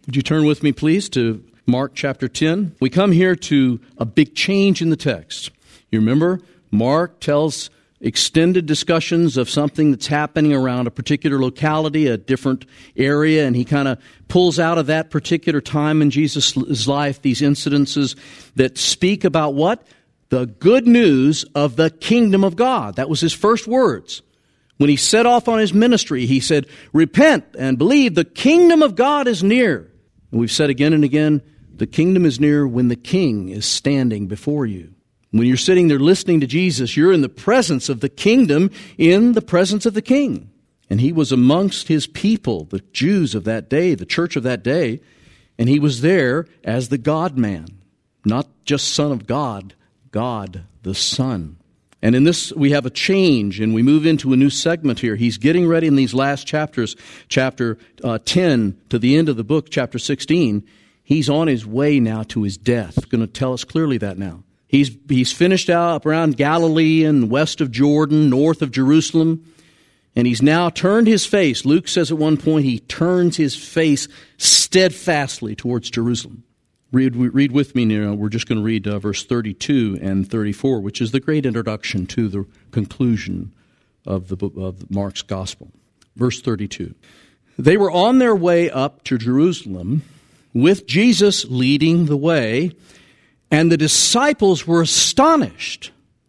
Would you turn with me, please, to Mark chapter 10? We come here to a big change in the text. You remember, Mark tells extended discussions of something that's happening around a particular locality, a different area, and he kind of pulls out of that particular time in Jesus' life these incidences that speak about what? The good news of the kingdom of God. That was his first words. When he set off on his ministry, he said, repent and believe, the kingdom of God is near. And we've said again and again, the kingdom is near when the king is standing before you. When you're sitting there listening to Jesus, you're in the presence of the kingdom, in the presence of the king. And he was amongst his people, the Jews of that day, the church of that day, and he was there as the God-man, not just Son of God, God the Son. And in this, we have a change, and we move into a new segment here. He's getting ready in these last chapters, chapter 10 to the end of the book, chapter 16. He's on his way now to his death. He's going to tell us clearly that now. He's finished up around Galilee and west of Jordan, north of Jerusalem, and he's now turned his face. Luke says at one point he turns his face steadfastly towards Jerusalem. Read with me now. We're just going to read verse 32 and 34, which is the great introduction to the conclusion of the book of Mark's Gospel. Verse 32. They were on their way up to Jerusalem with Jesus leading the way, and the disciples were astonished,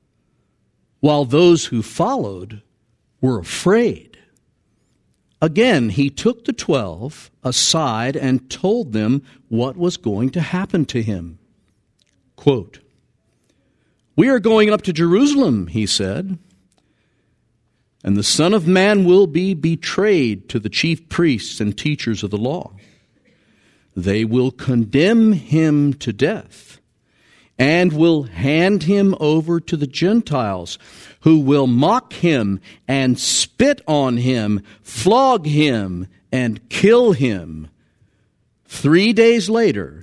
while those who followed were afraid. Again, he took the 12 aside and told them what was going to happen to him. Quote, "We are going up to Jerusalem," he said, "and the Son of Man will be betrayed to the chief priests and teachers of the law. They will condemn him to death and will hand him over to the Gentiles, who will mock him and spit on him, flog him and kill him. 3 days later,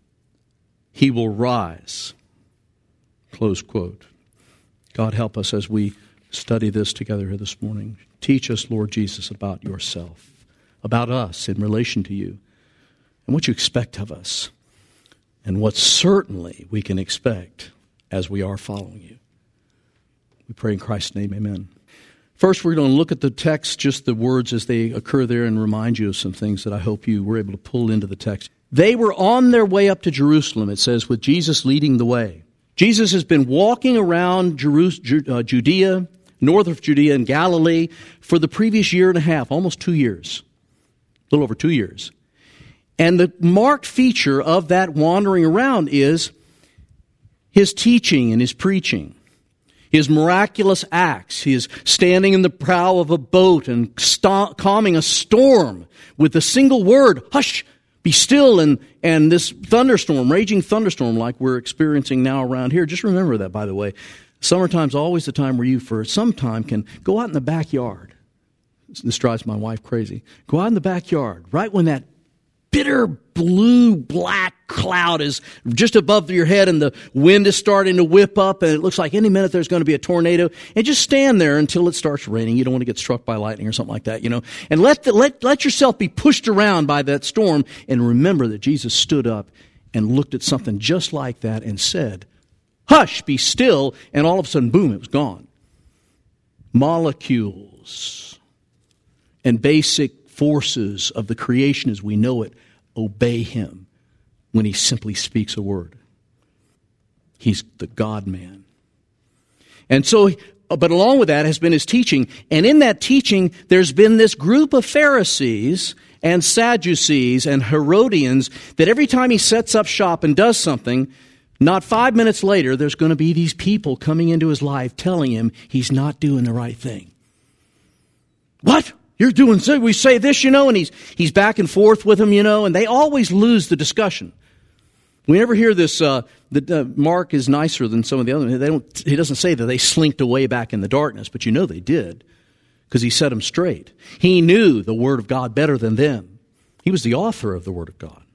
he will rise." Close quote. God help us as we study this together here this morning. Teach us, Lord Jesus, about yourself, about us in relation to you, and what you expect of us, and what certainly we can expect as we are following you. We pray in Christ's name, amen. First, we're going to look at the text, just the words as they occur there, and remind you of some things that I hope you were able to pull into the text. They were on their way up to Jerusalem, it says, with Jesus leading the way. Jesus has been walking around Judea, north of Judea and Galilee, for the previous year and a half, almost 2 years, a little over 2 years. And the marked feature of that wandering around is his teaching and his preaching, his miraculous acts. He is standing in the prow of a boat and calming a storm with a single word, "Hush, be still," and this thunderstorm, raging thunderstorm like we're experiencing now around here. Just remember that, by the way. Summertime's always the time where you, for some time, can go out in the backyard. This drives my wife crazy. Go out in the backyard, right when that bitter blue-black cloud is just above your head and the wind is starting to whip up and it looks like any minute there's going to be a tornado, and just stand there until it starts raining. You don't want to get struck by lightning or something like that, you know. And let yourself be pushed around by that storm, and remember that Jesus stood up and looked at something just like that and said, "Hush, be still," and all of a sudden, boom, it was gone. Molecules and basic forces of the creation as we know it obey him when he simply speaks a word. He's the God-man. And so, but along with that has been his teaching. And in that teaching, there's been this group of Pharisees and Sadducees and Herodians that every time he sets up shop and does something, not 5 minutes later, there's going to be these people coming into his life telling him he's not doing the right thing. What? You're doing so. We say this, you know, and he's back and forth with them, you know, and they always lose the discussion. We never hear this, that Mark is nicer than some of the others. He doesn't say that they slinked away back in the darkness, but you know they did, because he set them straight. He knew the Word of God better than them. He was the author of the Word of God.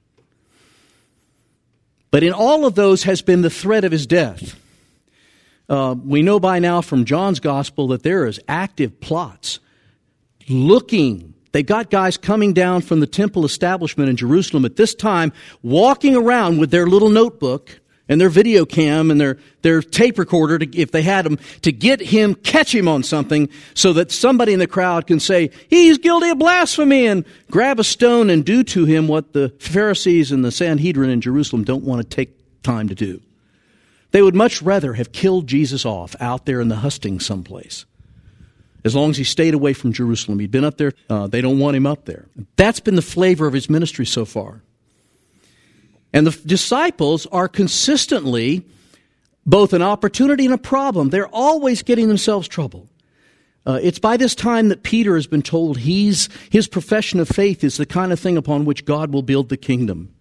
But in all of those has been the threat of his death. We know by now from John's Gospel that there is active plots looking They got guys coming down from the temple establishment in Jerusalem at this time, walking around with their little notebook and their video cam and their tape recorder, if they had them, to catch him on something so that somebody in the crowd can say, he's guilty of blasphemy, and grab a stone and do to him what the Pharisees and the Sanhedrin in Jerusalem don't want to take time to do. They would much rather have killed Jesus off out there in the hustings someplace. As long as he stayed away from Jerusalem. He'd been up there. They don't want him up there. That's been the flavor of his ministry so far. And the disciples are consistently both an opportunity and a problem. They're always getting themselves trouble. It's by this time that Peter has been told his profession of faith is the kind of thing upon which God will build the kingdom.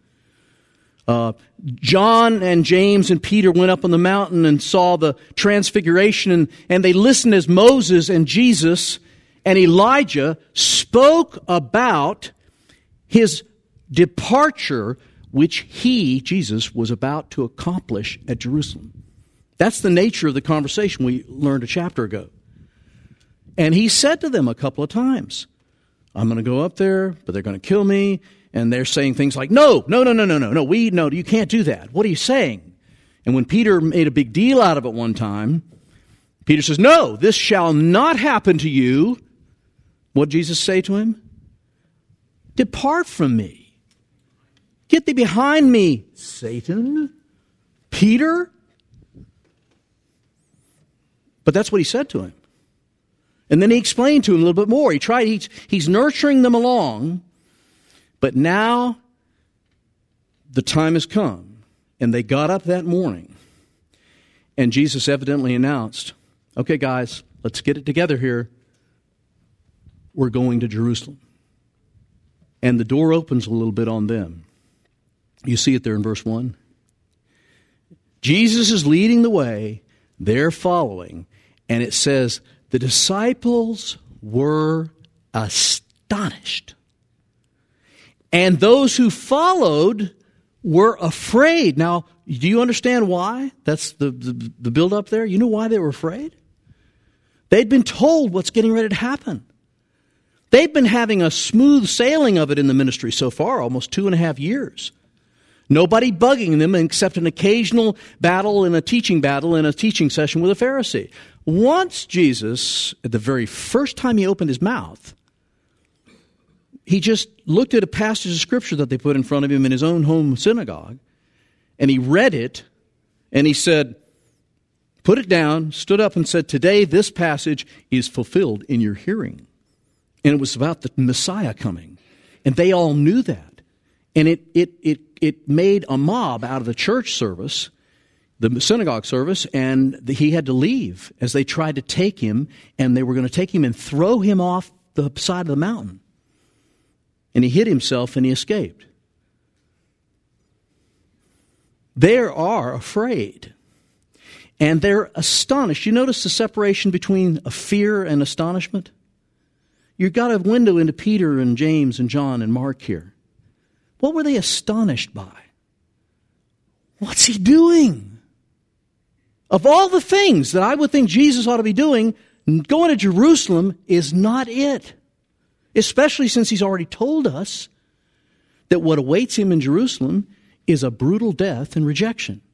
John and James and Peter went up on the mountain and saw the transfiguration, and they listened as Moses and Jesus and Elijah spoke about his departure, which he, Jesus, was about to accomplish at Jerusalem. That's the nature of the conversation we learned a chapter ago. And he said to them a couple of times, I'm going to go up there, but they're going to kill me. And they're saying things like, no, you can't do that. What are you saying? And when Peter made a big deal out of it one time, Peter says, no, this shall not happen to you. What did Jesus say to him? Depart from me. Get thee behind me, Satan. Peter? But that's what he said to him. And then he explained to him a little bit more. He's nurturing them along. But now the time has come. And they got up that morning. And Jesus evidently announced, okay, guys, let's get it together here. We're going to Jerusalem. And the door opens a little bit on them. You see it there in verse 1. Jesus is leading the way. They're following. And it says, the disciples were astonished. And those who followed were afraid. Now, do you understand why? That's the build-up there. You know why they were afraid? They'd been told what's getting ready to happen. They'd been having a smooth sailing of it in the ministry so far, almost 2.5 years. Nobody bugging them except an occasional battle and a teaching session with a Pharisee. Once Jesus, at the very first time he opened his mouth, he just looked at a passage of Scripture that they put in front of him in his own home synagogue, and he read it, and he said, put it down, stood up and said, today this passage is fulfilled in your hearing. And it was about the Messiah coming. And they all knew that. And it made a mob out of the church service, the synagogue service, and he had to leave as they tried to take him, and they were going to take him and throw him off the side of the mountain. And he hid himself and he escaped. They are afraid. And they're astonished. You notice the separation between a fear and astonishment? You've got a window into Peter and James and John and Mark here. What were they astonished by? What's he doing? Of all the things that I would think Jesus ought to be doing, going to Jerusalem is not it. Especially since he's already told us that what awaits him in Jerusalem is a brutal death and rejection.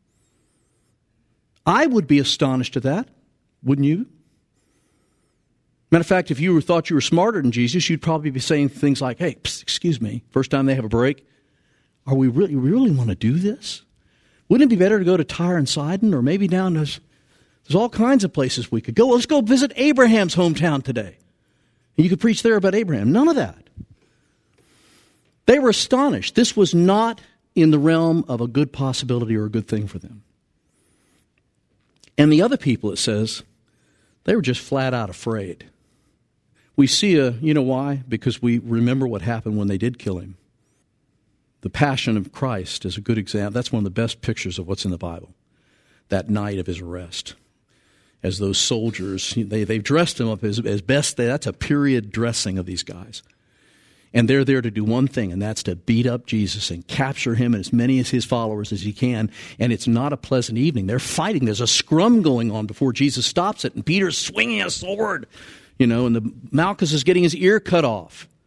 I would be astonished at that, wouldn't you? Matter of fact, if you thought you were smarter than Jesus, you'd probably be saying things like, hey, excuse me, first time they have a break, are we really want to do this? Wouldn't it be better to go to Tyre and Sidon, or maybe down to, there's all kinds of places we could go. Let's go visit Abraham's hometown today. And you could preach there about Abraham. None of that. They were astonished. This was not in the realm of a good possibility or a good thing for them. And the other people, it says, they were just flat out afraid. We see you know why? Because we remember what happened when they did kill him. The Passion of Christ is a good example. That's one of the best pictures of what's in the Bible. That night of his arrest. As those soldiers, they've dressed him up as best. That's a period dressing of these guys. And they're there to do one thing, and that's to beat up Jesus and capture him and as many of his followers as he can. And it's not a pleasant evening. They're fighting. There's a scrum going on before Jesus stops it. And Peter's swinging a sword, and the Malchus is getting his ear cut off.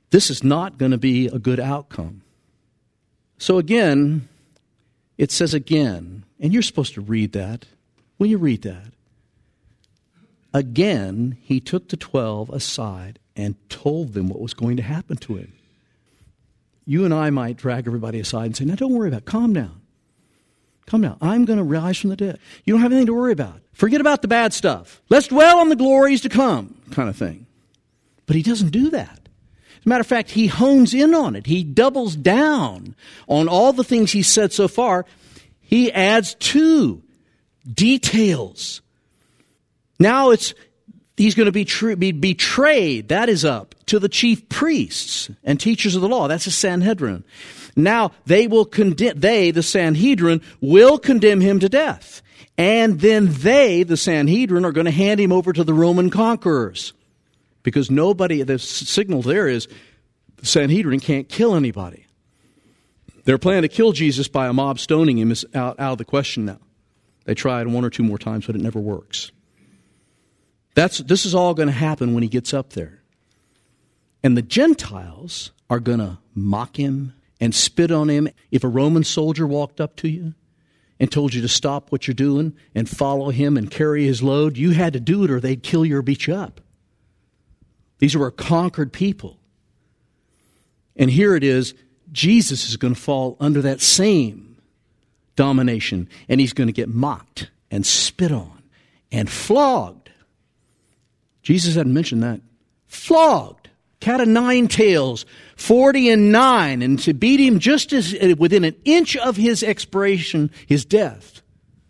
This is not going to be a good outcome. So again, it says again, and you're supposed to read that. When you read that, again, he took the 12 aside and told them what was going to happen to him. You and I might drag everybody aside and say, now don't worry about it. Calm down. Calm down. I'm going to rise from the dead. You don't have anything to worry about. Forget about the bad stuff. Let's dwell on the glories to come, kind of thing. But he doesn't do that. As a matter of fact, he hones in on it. He doubles down on all the things he said so far. He adds 2 details. Now he's going to be betrayed. That is up to the chief priests and teachers of the law. That's the Sanhedrin. Now the Sanhedrin, will condemn him to death. And then the Sanhedrin, are going to hand him over to the Roman conquerors. Because the signal there is the Sanhedrin can't kill anybody. Their plan to kill Jesus by a mob stoning him is out of the question now. They tried 1 or 2 more times, but it never works. This is all going to happen when he gets up there. And the Gentiles are going to mock him and spit on him. If a Roman soldier walked up to you and told you to stop what you're doing and follow him and carry his load, you had to do it or they'd kill you or beat you up. These were a conquered people. And here it is, Jesus is going to fall under that same domination, and he's going to get mocked and spit on and flogged. Jesus hadn't mentioned that. Flogged. Cat of 9 tails, 40 and 9, and to beat him just as within an inch of his expiration, his death.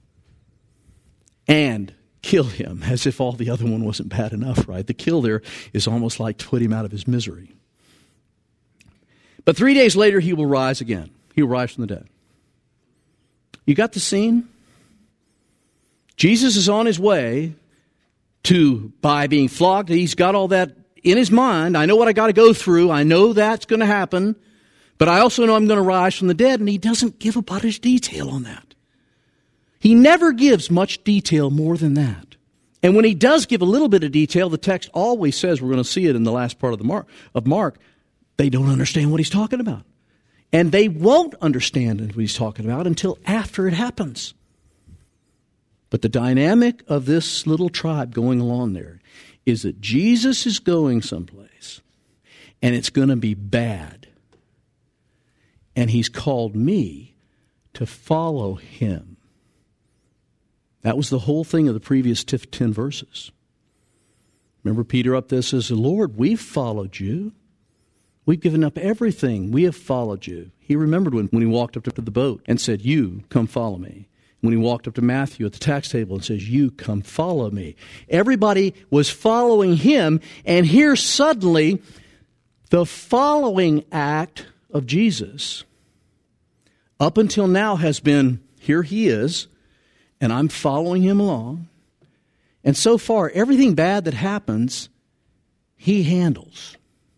And kill him, as if all the other one wasn't bad enough, right? The kill there is almost like to put him out of his misery. But 3 days later, he will rise again. He will rise from the dead. You got the scene? Jesus is on his way by being flogged. He's got all that in his mind. I know what I got to go through. I know that's going to happen. But I also know I'm going to rise from the dead. And he doesn't give about his detail on that. He never gives much detail more than that. And when he does give a little bit of detail, the text always says, we're going to see it in the last part of Mark, they don't understand what he's talking about. And they won't understand what he's talking about until after it happens. But the dynamic of this little tribe going along there is that Jesus is going someplace, and it's going to be bad. And he's called me to follow him. That was the whole thing of the previous 10 verses. Remember Peter up there says, Lord, we've followed you. We've given up everything. We have followed you. He remembered when he walked up to the boat and said, you, come follow me. When he walked up to Matthew at the tax table and says, you, come follow me. Everybody was following him, and here suddenly, the following act of Jesus, up until now has been, here he is, and I'm following him along. And so far, everything bad that happens, he handles.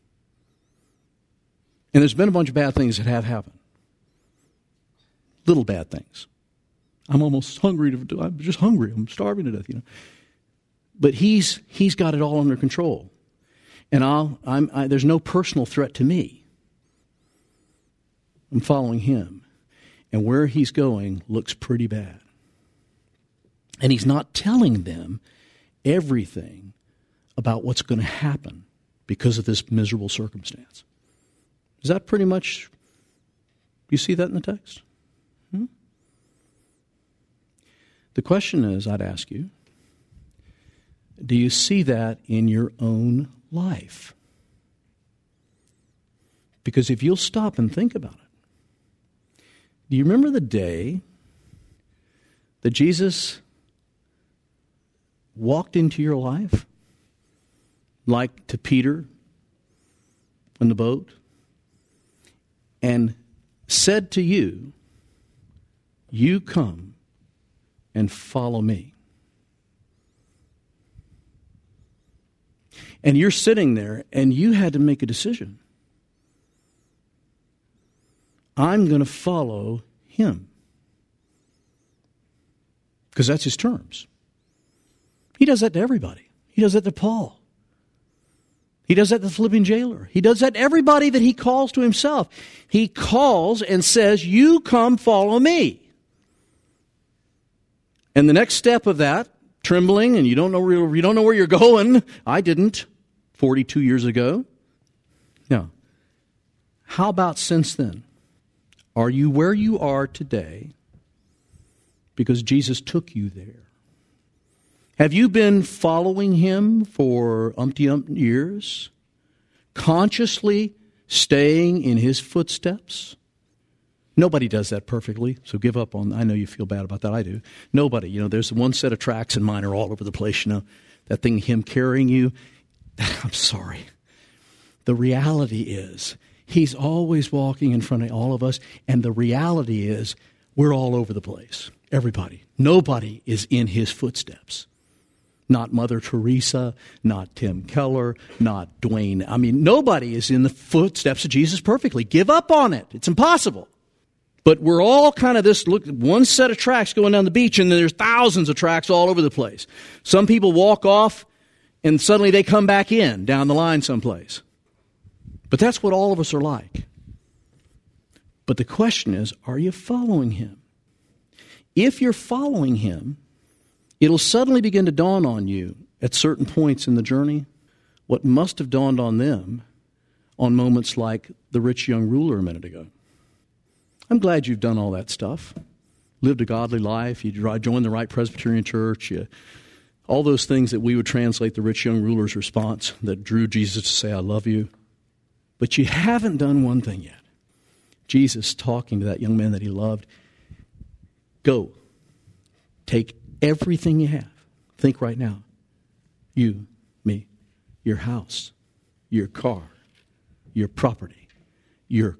And there's been a bunch of bad things that have happened. Little bad things. I'm almost hungry. I'm just hungry. I'm starving to death, But he's got it all under control. And there's no personal threat to me. I'm following him. And where he's going looks pretty bad. And he's not telling them everything about what's going to happen because of this miserable circumstance. Is that pretty much, you see that in the text? The question is, I'd ask you, do you see that in your own life? Because if you'll stop and think about it, do you remember the day that Jesus walked into your life, like to Peter in the boat, and said to you, you come and follow me. And you're sitting there and you had to make a decision. I'm going to follow him. Because that's his terms. He does that to everybody. He does that to Paul. He does that to the Philippian jailer. He does that to everybody that he calls to himself. He calls and says, you come follow me. And the next step of that, trembling, and you don't know where you're going. I didn't 42 years ago. Now, how about since then? Are you where you are today because Jesus took you there? Have you been following him for umpty-ump years? Consciously staying in his footsteps? Nobody does that perfectly, so give up on, I know you feel bad about that, I do. Nobody, there's one set of tracks and mine are all over the place, that thing, him carrying you, I'm sorry. The reality is, he's always walking in front of all of us, and the reality is, we're all over the place. Everybody. Nobody is in his footsteps. Not Mother Teresa, not Tim Keller, not Dwayne. Nobody is in the footsteps of Jesus perfectly. Give up on it. It's impossible. But we're all kind of one set of tracks going down the beach, and then there's thousands of tracks all over the place. Some people walk off, and suddenly they come back in down the line someplace. But that's what all of us are like. But the question is, are you following him? If you're following him, it'll suddenly begin to dawn on you at certain points in the journey what must have dawned on them on moments like the rich young ruler a minute ago. I'm glad you've done all that stuff. Lived a godly life. You joined the right Presbyterian church. All those things that we would translate the rich young ruler's response that drew Jesus to say, I love you. But you haven't done one thing yet. Jesus talking to that young man that he loved. Go. Take everything you have. Think right now. You, me, your house, your car, your property, your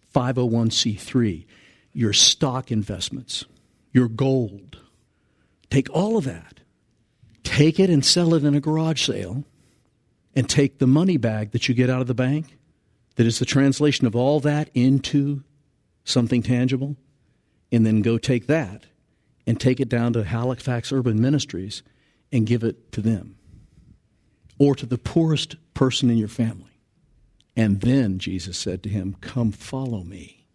501c3, your stock investments, your gold. Take all of that. Take it and sell it in a garage sale, and take the money bag that you get out of the bank, that is the translation of all that into something tangible, and then go take that and take it down to Halifax Urban Ministries and give it to them, or to the poorest person in your family. And then Jesus said to him, come follow me.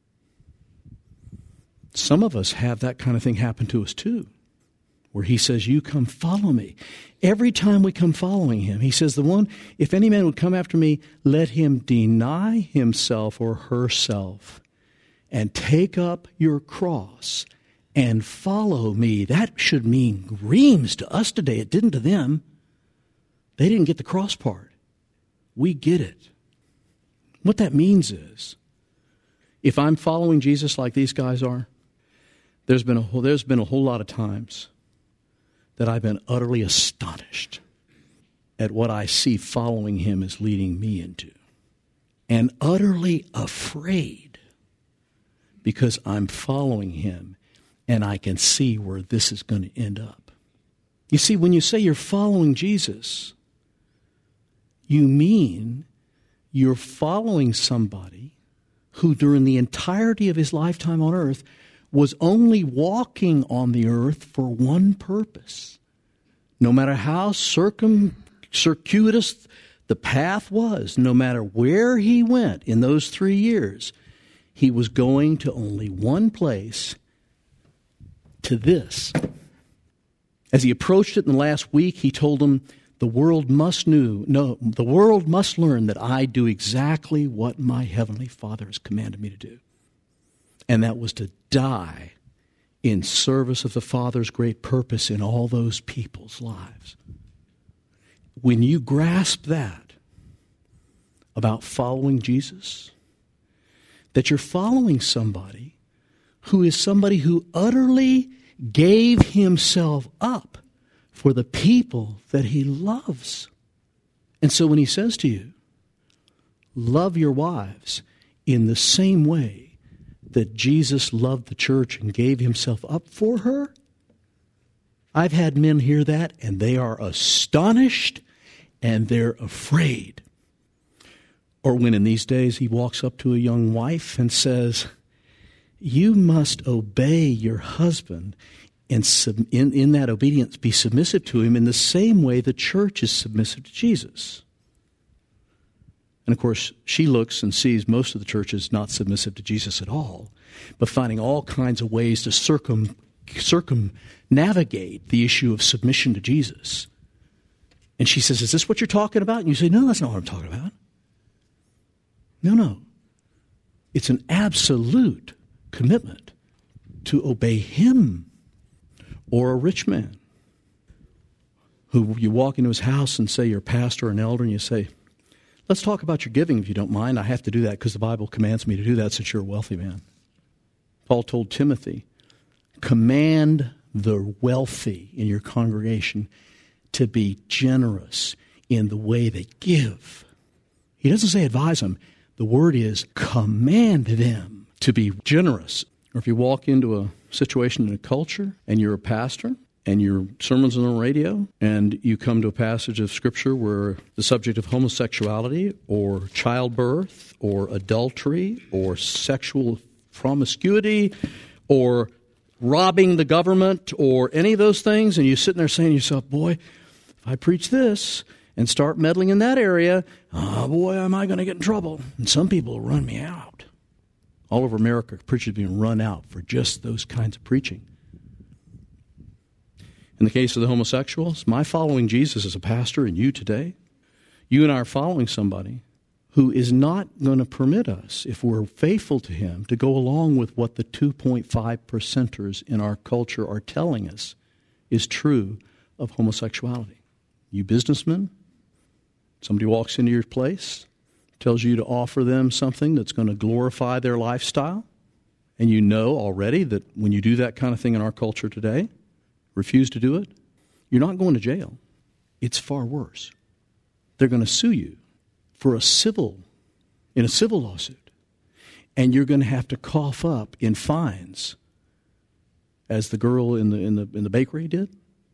Some of us have that kind of thing happen to us too, where he says, you come follow me. Every time we come following him, he says, if any man would come after me, let him deny himself or herself and take up your cross and follow me. That should mean reams to us today. It didn't to them. They didn't get the cross part. We get it. What that means is, if I'm following Jesus like these guys are, there's been a whole lot of times that I've been utterly astonished at what I see following him is leading me into, and utterly afraid because I'm following him and I can see where this is going to end up. You see, when you say you're following Jesus, you mean you're following somebody who during the entirety of his lifetime on earth was only walking on the earth for one purpose. No matter how circuitous the path was, no matter where he went in those 3 years, he was going to only one place, to this. As he approached it in the last week, he told them, the world must learn that I do exactly what my Heavenly Father has commanded me to do. And that was to die in service of the Father's great purpose in all those people's lives. When you grasp that about following Jesus, that you're following somebody who utterly gave himself up for the people that he loves. And so when he says to you, love your wives in the same way that Jesus loved the church and gave himself up for her, I've had men hear that and they are astonished and they're afraid. Or when in these days he walks up to a young wife and says, you must obey your husband and in that obedience be submissive to him in the same way the church is submissive to Jesus. And of course, she looks and sees most of the churches not submissive to Jesus at all, but finding all kinds of ways to circumnavigate the issue of submission to Jesus. And she says, is this what you're talking about? And you say, no, that's not what I'm talking about. No. It's an absolute commitment to obey him. Or a rich man who you walk into his house and say you're a pastor or an elder and you say, let's talk about your giving if you don't mind. I have to do that because the Bible commands me to do that since you're a wealthy man. Paul told Timothy, command the wealthy in your congregation to be generous in the way they give. He doesn't say advise them. The word is command them to be generous. Or if you walk into a situation in a culture and you're a pastor and your sermon's on the radio and you come to a passage of Scripture where the subject of homosexuality or childbirth or adultery or sexual promiscuity or robbing the government or any of those things, and you're sitting there saying to yourself, boy, if I preach this and start meddling in that area, boy, am I going to get in trouble. And some people will run me out. All over America, preachers are being run out for just those kinds of preaching. In the case of the homosexuals, my following Jesus as a pastor and you today, you and I are following somebody who is not going to permit us, if we're faithful to him, to go along with what the 2.5%ers in our culture are telling us is true of homosexuality. You businessmen, somebody walks into your place, tells you to offer them something that's going to glorify their lifestyle, and you know already that when you do that kind of thing in our culture today, refuse to do it, you're not going to jail. It's far worse. They're going to sue you in a civil lawsuit, and you're going to have to cough up in fines, as the girl in the bakery did,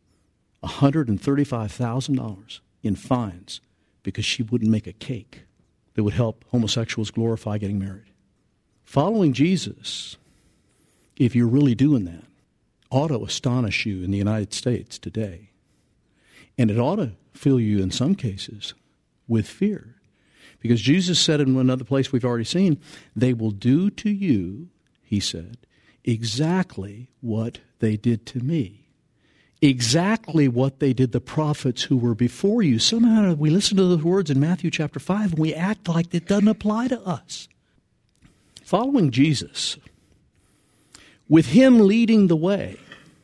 $135,000 in fines because she wouldn't make a cake that would help homosexuals glorify getting married. Following Jesus, if you're really doing that, ought to astonish you in the United States today. And it ought to fill you in some cases with fear. Because Jesus said in another place we've already seen, they will do to you, he said, exactly what they did to me. Exactly what they did the prophets who were before you. Somehow we listen to those words in Matthew chapter 5 and we act like it doesn't apply to us. Following Jesus, with him leading the way,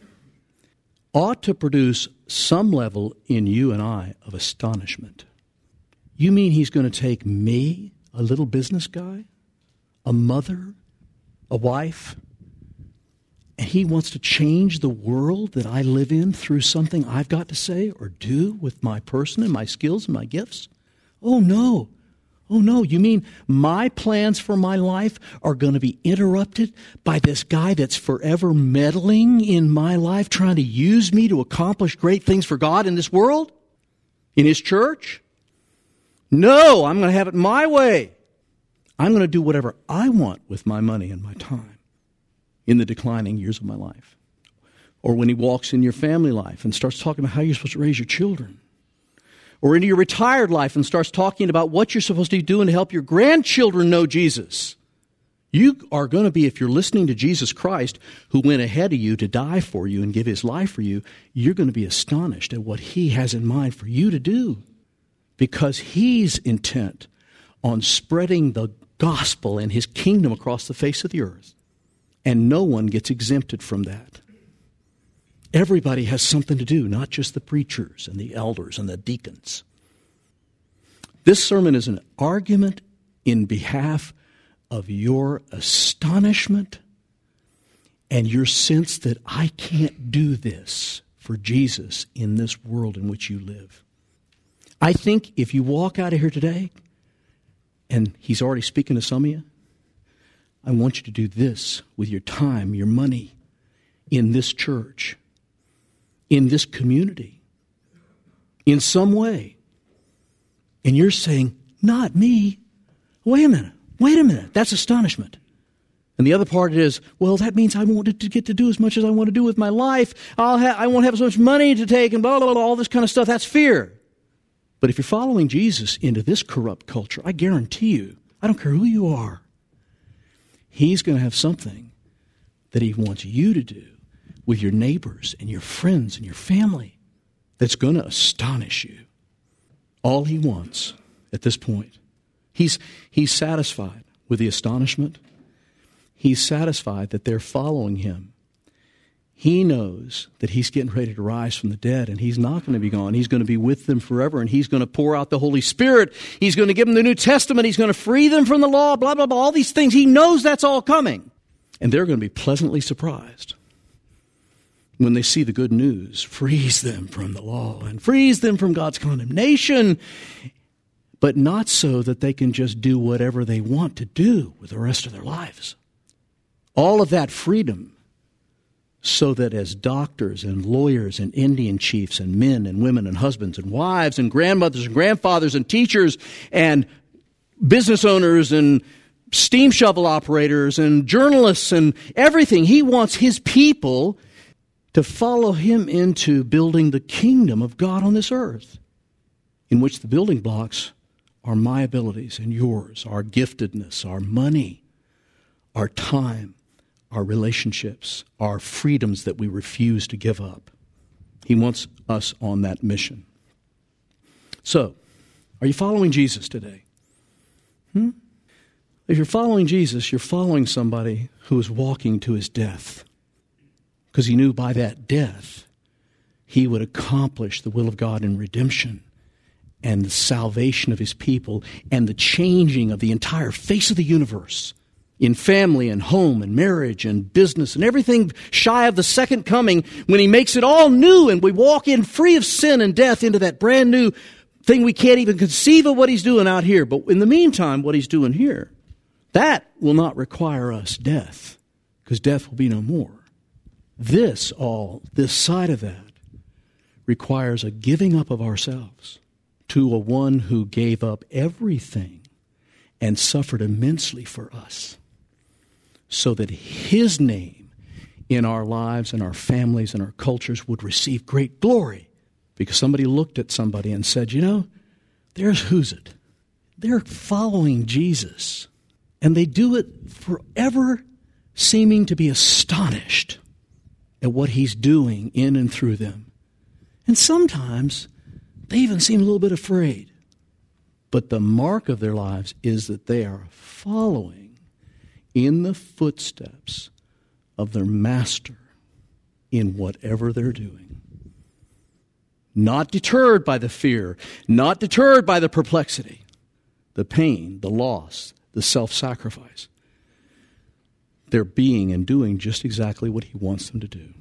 ought to produce some level in you and I of astonishment. You mean he's going to take me, a little business guy, a mother, a wife, and he wants to change the world that I live in through something I've got to say or do with my person and my skills and my gifts? Oh, no. Oh, no. You mean my plans for my life are going to be interrupted by this guy that's forever meddling in my life, trying to use me to accomplish great things for God in this world? In his church? No, I'm going to have it my way. I'm going to do whatever I want with my money and my time in the declining years of my life. Or when he walks in your family life and starts talking about how you're supposed to raise your children. Or into your retired life and starts talking about what you're supposed to be doing to help your grandchildren know Jesus. You are going to be, if you're listening to Jesus Christ, who went ahead of you to die for you and give his life for you, you're going to be astonished at what he has in mind for you to do. Because he's intent on spreading the gospel and his kingdom across the face of the earth. And no one gets exempted from that. Everybody has something to do, not just the preachers and the elders and the deacons. This sermon is an argument in behalf of your astonishment and your sense that I can't do this for Jesus in this world in which you live. I think if you walk out of here today, and he's already speaking to some of you, I want you to do this with your time, your money, in this church, in this community, in some way. And you're saying, not me. Wait a minute. That's astonishment. And the other part is, well, that means I won't get to do as much as I want to do with my life. I won't have so much money to take and blah, blah, blah, all this kind of stuff. That's fear. But if you're following Jesus into this corrupt culture, I guarantee you, I don't care who you are, he's going to have something that he wants you to do with your neighbors and your friends and your family that's going to astonish you. All he wants at this point, he's satisfied with the astonishment. He's satisfied that they're following him. He knows that he's getting ready to rise from the dead, and he's not going to be gone. He's going to be with them forever, and he's going to pour out the Holy Spirit. He's going to give them the New Testament. He's going to free them from the law, blah, blah, blah, all these things. He knows that's all coming. And they're going to be pleasantly surprised when they see the good news frees them from the law and frees them from God's condemnation, but not so that they can just do whatever they want to do with the rest of their lives. All of that freedom so that as doctors and lawyers and Indian chiefs and men and women and husbands and wives and grandmothers and grandfathers and teachers and business owners and steam shovel operators and journalists and everything, he wants his people to follow him into building the kingdom of God on this earth, in which the building blocks are my abilities and yours, our giftedness, our money, our time, our relationships, our freedoms that we refuse to give up. He wants us on that mission. So, are you following Jesus today? If you're following Jesus, you're following somebody who is walking to his death, because he knew by that death he would accomplish the will of God in redemption and the salvation of his people and the changing of the entire face of the universe in family and home and marriage and business and everything shy of the second coming, when he makes it all new and we walk in free of sin and death into that brand new thing. We can't even conceive of what he's doing out here. But in the meantime, what he's doing here, that will not require us death, because death will be no more. This side of that, requires a giving up of ourselves to a one who gave up everything and suffered immensely for us, so that his name in our lives and our families and our cultures would receive great glory. Because somebody looked at somebody and said, there's who's it. They're following Jesus, and they do it forever seeming to be astonished at what he's doing in and through them. And sometimes they even seem a little bit afraid. But the mark of their lives is that they are following in the footsteps of their master in whatever they're doing. Not deterred by the fear, not deterred by the perplexity, the pain, the loss, the self-sacrifice. They're being and doing just exactly what he wants them to do.